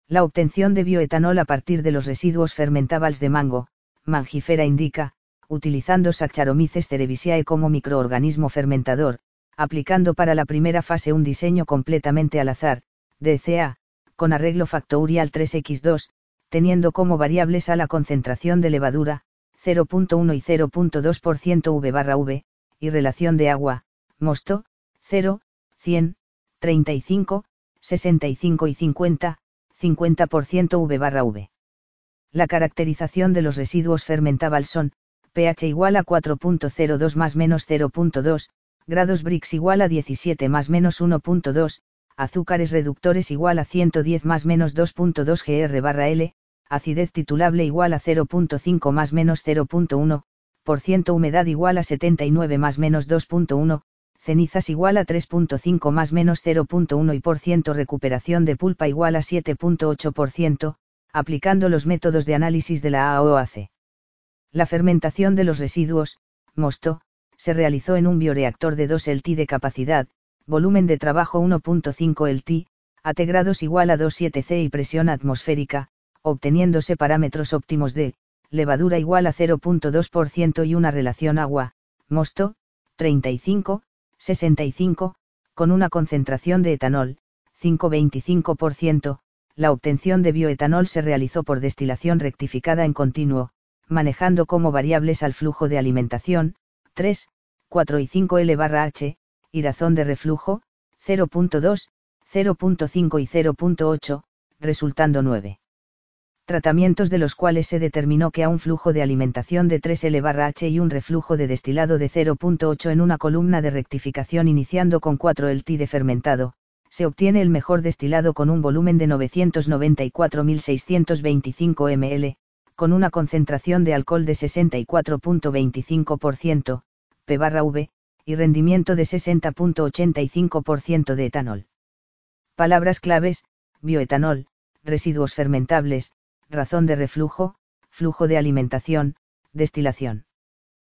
La obtención de bioetanol a partir de los residuos fermentables de mango, Mangifera indica, utilizando Saccharomyces cerevisiae como microorganismo fermentador, aplicando para la primera fase un diseño completamente al azar, DCA, con arreglo factorial 3x2, teniendo como variables a la concentración de levadura, 0.1 y 0.2% V/V, y relación de agua, mosto, 0, 100, 35, 65 y 50, 50% V/V. La caracterización de los residuos fermentables son, pH igual a 4.02 más menos 0.2, grados Brix igual a 17 más menos 1.2, azúcares reductores igual a 110 más menos 2.2 gr/L, acidez titulable igual a 0.5 más menos 0.1%, humedad igual a 79 más menos 2.1, cenizas igual a 3.5 más menos 0.1 y % recuperación de pulpa igual a 7.8%, aplicando los métodos de análisis de la AOAC. La fermentación de los residuos, mosto, se realizó en un bioreactor de 2 LT de capacidad, volumen de trabajo 1.5 LT, AT grados igual a 2,7 C y presión atmosférica, obteniéndose parámetros óptimos de, levadura igual a 0.2% y una relación agua, mosto, 35, 65, con una concentración de etanol, 5,25%, la obtención de bioetanol se realizó por destilación rectificada en continuo, manejando como variables al flujo de alimentación, 3, 4 y 5 L/H, y razón de reflujo, 0.2, 0.5 y 0.8, resultando 9. Tratamientos de los cuales se determinó que a un flujo de alimentación de 3 L/H y un reflujo de destilado de 0.8 en una columna de rectificación iniciando con 4 LT de fermentado, se obtiene el mejor destilado con un volumen de 994.625 ml, con una concentración de alcohol de 64.25%, p/V, y rendimiento de 60.85% de etanol. Palabras claves: bioetanol, residuos fermentables, razón de reflujo, flujo de alimentación, destilación.